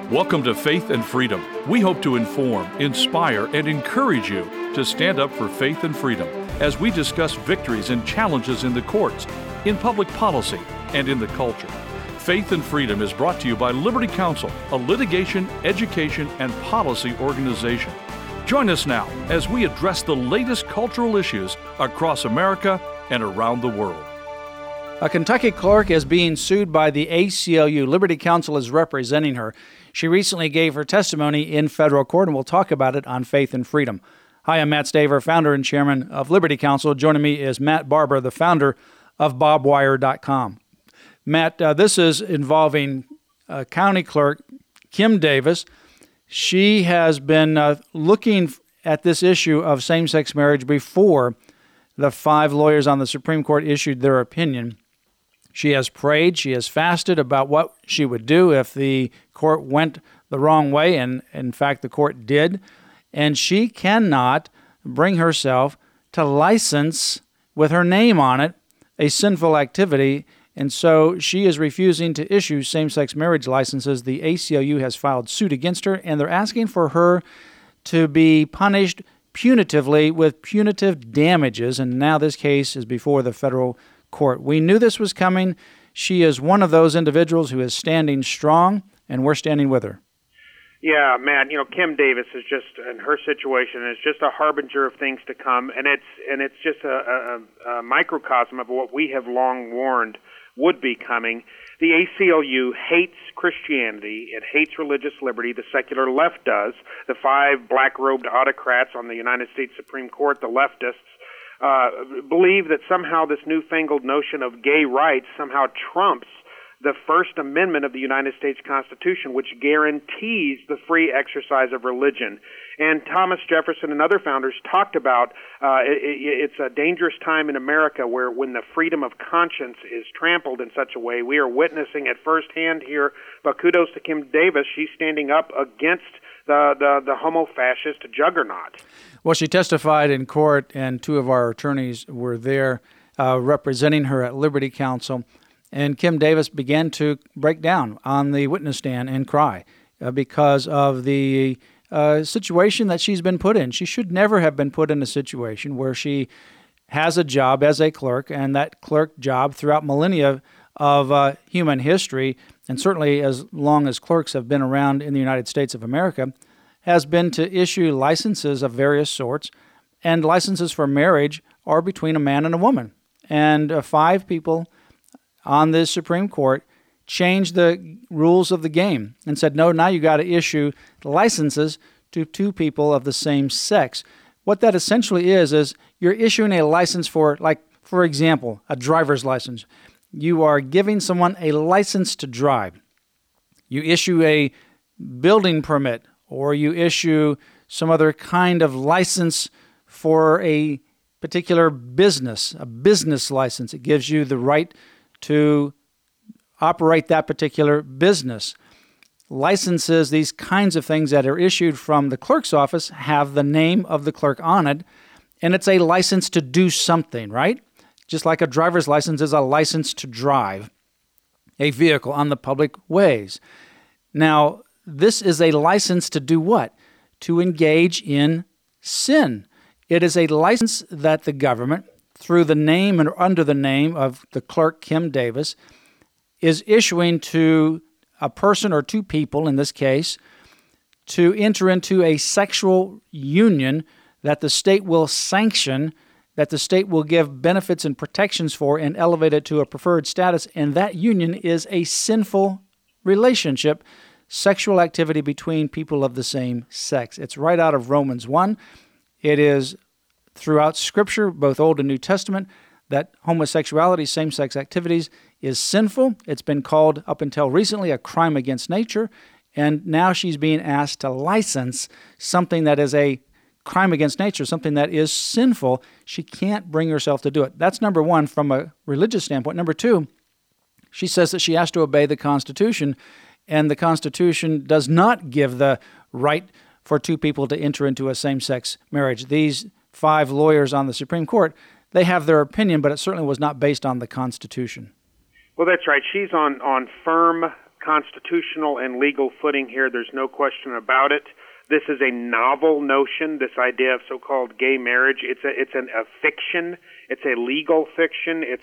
Welcome to Faith and Freedom. We hope to inform, inspire, and encourage you to stand up for faith and freedom as we discuss victories and challenges in the courts, in public policy, and in the culture. Faith and Freedom is brought to you by Liberty Counsel, a litigation, education, and policy organization. Join us now as we address the latest cultural issues across America and around the world. A Kentucky clerk is being sued by the ACLU. Liberty Counsel is representing her. She recently gave her testimony in federal court, and we'll talk about it on Faith and Freedom. Hi, I'm Matt Staver, founder and chairman of Liberty Counsel. Joining me is Matt Barber, the founder of BobWire.com. Matt, this is involving County Clerk Kim Davis. She has been looking at this issue of same-sex marriage before the 5 lawyers on the Supreme Court issued their opinion. She has prayed, she has fasted about what she would do if the court went the wrong way, and in fact the court did, and she cannot bring herself to license with her name on it a sinful activity, and so she is refusing to issue same-sex marriage licenses. The ACLU has filed suit against her, and they're asking for her to be punished punitively with punitive damages, and now this case is before the federal court. We knew this was coming. She is one of those individuals who is standing strong, and we're standing with her. Yeah, man, Kim Davis is just, in her situation, is just a harbinger of things to come, and it's just a microcosm of what we have long warned would be coming. The ACLU hates Christianity. It hates religious liberty. The secular left does. The 5 black-robed autocrats on the United States Supreme Court, the leftists, believe that somehow this newfangled notion of gay rights somehow trumps the First Amendment of the United States Constitution, which guarantees the free exercise of religion. And Thomas Jefferson and other founders talked about it's a dangerous time in America where when the freedom of conscience is trampled in such a way, we are witnessing it firsthand here. But kudos to Kim Davis. She's standing up against the homo-fascist juggernaut. Well, she testified in court, and 2 of our attorneys were there representing her at Liberty Counsel. And Kim Davis began to break down on the witness stand and cry because of the situation that she's been put in. She should never have been put in a situation where she has a job as a clerk, and that clerk job throughout millennia of human history, and certainly as long as clerks have been around in the United States of America, has been to issue licenses of various sorts, and licenses for marriage are between a man and a woman. And 5 people on the Supreme Court changed the rules of the game and said, no, now you got to issue licenses to 2 people of the same sex. What that essentially is you're issuing a license for, like, for example, a driver's license. You are giving someone a license to drive. You issue a building permit, or you issue some other kind of license for a particular business, a business license. It gives you the right to operate that particular business. Licenses, these kinds of things that are issued from the clerk's office, have the name of the clerk on it, and it's a license to do something, right? Just like a driver's license is a license to drive a vehicle on the public ways. Now, this is a license to do what? To engage in sin. It is a license that the government, through the name and under the name of the clerk Kim Davis, is issuing to a person or 2 people, in this case, to enter into a sexual union that the state will sanction, that the state will give benefits and protections for and elevate it to a preferred status, and that union is a sinful relationship, sexual activity between people of the same sex. It's right out of Romans 1. It is throughout Scripture, both Old and New Testament, that homosexuality, same-sex activities, is sinful. It's been called, up until recently, a crime against nature, and now she's being asked to license something that is a crime against nature, something that is sinful. She can't bring herself to do it. That's number 1 from a religious standpoint. Number 2, she says that she has to obey the Constitution, and the Constitution does not give the right for 2 people to enter into a same-sex marriage. These 5 lawyers on the Supreme Court, they have their opinion, but it certainly was not based on the Constitution. Well, that's right. She's on firm constitutional and legal footing here. There's no question about it. This is a novel notion, this idea of so-called gay marriage. It's a fiction. It's a legal fiction. It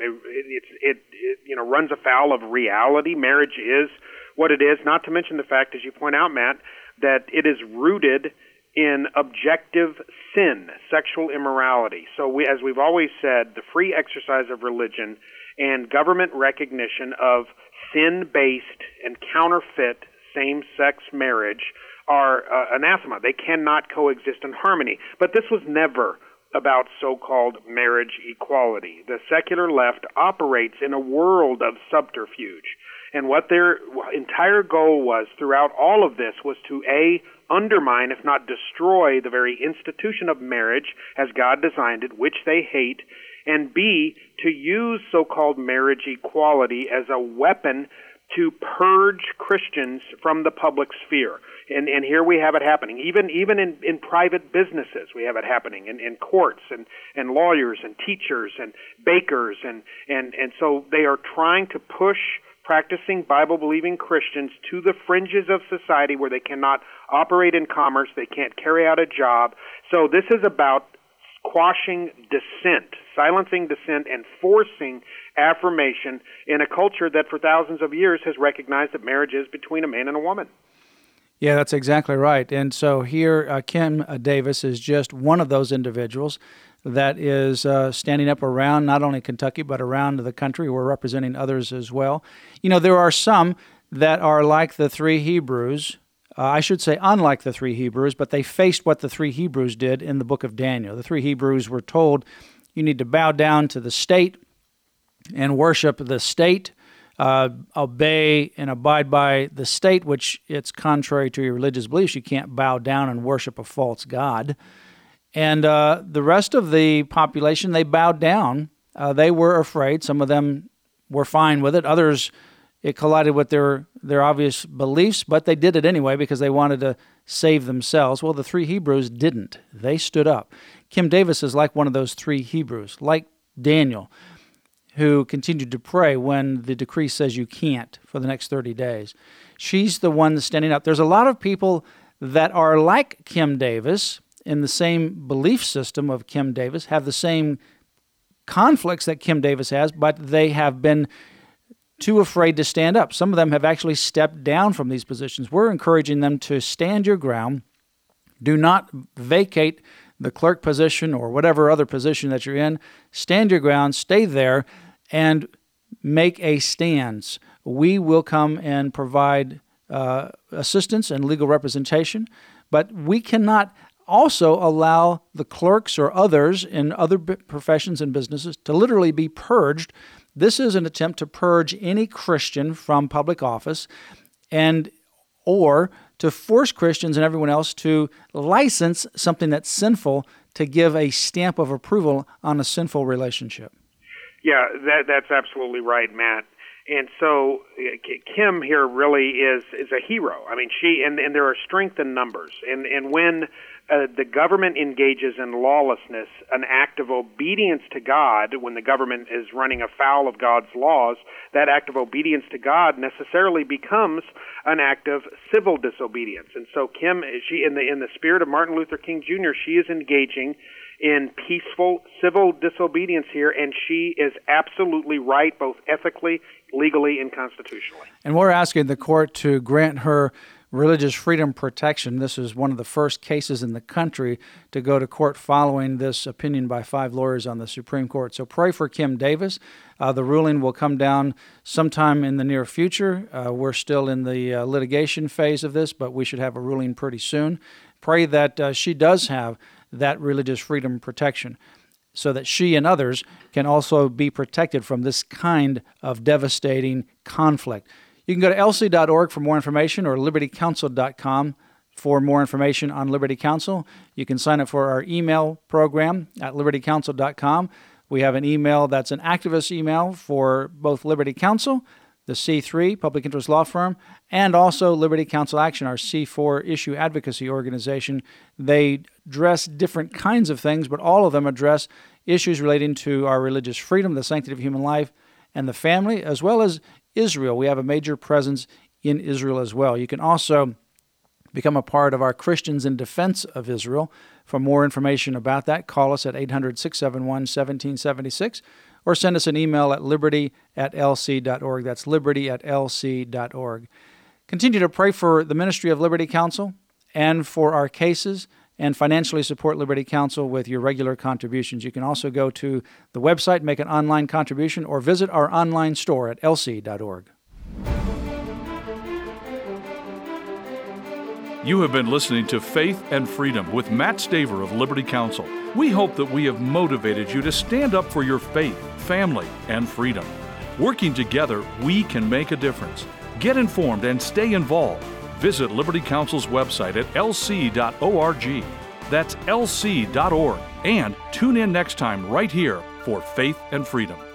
runs afoul of reality. Marriage is what it is, not to mention the fact, as you point out, Matt, that it is rooted in objective sin, sexual immorality. So as we've always said, the free exercise of religion and government recognition of sin-based and counterfeit same-sex marriage are anathema. They cannot coexist in harmony. But this was never about so-called marriage equality. The secular left operates in a world of subterfuge. And what their entire goal was throughout all of this was to, A, undermine, if not destroy, the very institution of marriage as God designed it, which they hate, and B, to use so-called marriage equality as a weapon to purge Christians from the public sphere. And here we have it happening. Even in private businesses, we have it happening in courts and lawyers and teachers and bakers. And so they are trying to push practicing Bible-believing Christians to the fringes of society where they cannot operate in commerce, they can't carry out a job. So this is about quashing dissent, silencing dissent, and forcing affirmation in a culture that for thousands of years has recognized that marriage is between a man and a woman. Yeah, that's exactly right. And so here, Kim Davis is just one of those individuals that is standing up around not only Kentucky, but around the country. We're representing others as well. You know, there are some that are like the three Hebrews. I should say unlike the three Hebrews, but they faced what the three Hebrews did in the book of Daniel. The three Hebrews were told, you need to bow down to the state and worship the state, obey and abide by the state, which it's contrary to your religious beliefs. You can't bow down and worship a false god. And the rest of the population, they bowed down. They were afraid. Some of them were fine with it. Others, it collided with their obvious beliefs, but they did it anyway because they wanted to save themselves. Well, the three Hebrews didn't. They stood up. Kim Davis is like one of those three Hebrews, like Daniel, who continued to pray when the decree says you can't for the next 30 days. She's the one standing up. There's a lot of people that are like Kim Davis in the same belief system of Kim Davis, have the same conflicts that Kim Davis has, but they have been too afraid to stand up. Some of them have actually stepped down from these positions. We're encouraging them to stand your ground. Do not vacate the clerk position or whatever other position that you're in. Stand your ground, stay there, and make a stance. We will come and provide assistance and legal representation, but we cannot also allow the clerks or others in other professions and businesses to literally be purged. This is an attempt to purge any Christian from public office and or to force Christians and everyone else to license something that's sinful to give a stamp of approval on a sinful relationship. Yeah, that's absolutely right, Matt. And so Kim here really is a hero. I mean, and there are strength in numbers. And when the government engages in lawlessness, an act of obedience to God, when the government is running afoul of God's laws, that act of obedience to God necessarily becomes an act of civil disobedience. And so Kim, she in the spirit of Martin Luther King Jr., she is engaging in peaceful civil disobedience here, and she is absolutely right, both ethically, legally, and constitutionally. And we're asking the court to grant her religious freedom protection. This is one of the first cases in the country to go to court following this opinion by 5 lawyers on the Supreme Court. So pray for Kim Davis. The ruling will come down sometime in the near future. We're still in the litigation phase of this, but we should have a ruling pretty soon. Pray that she does have that religious freedom protection so that she and others can also be protected from this kind of devastating conflict. You can go to lc.org for more information or libertycounsel.com for more information on Liberty Counsel. You can sign up for our email program at libertycounsel.com. We have an email that's an activist email for both Liberty Counsel, the C3 public interest law firm, and also Liberty Counsel Action, our C4 issue advocacy organization. They address different kinds of things, but all of them address issues relating to our religious freedom, the sanctity of human life, and the family, as well as Israel. We have a major presence in Israel as well. You can also become a part of our Christians in Defense of Israel. For more information about that, call us at 800-671-1776 or send us an email at liberty@lc.org. That's liberty@lc.org. Continue to pray for the ministry of Liberty Counsel and for our cases, and financially support Liberty Counsel with your regular contributions. You can also go to the website, make an online contribution, or visit our online store at lc.org. You have been listening to Faith and Freedom with Matt Staver of Liberty Counsel. We hope that we have motivated you to stand up for your faith, family, and freedom. Working together, we can make a difference. Get informed and stay involved. Visit Liberty Counsel's website at lc.org. That's lc.org. And tune in next time right here for Faith and Freedom.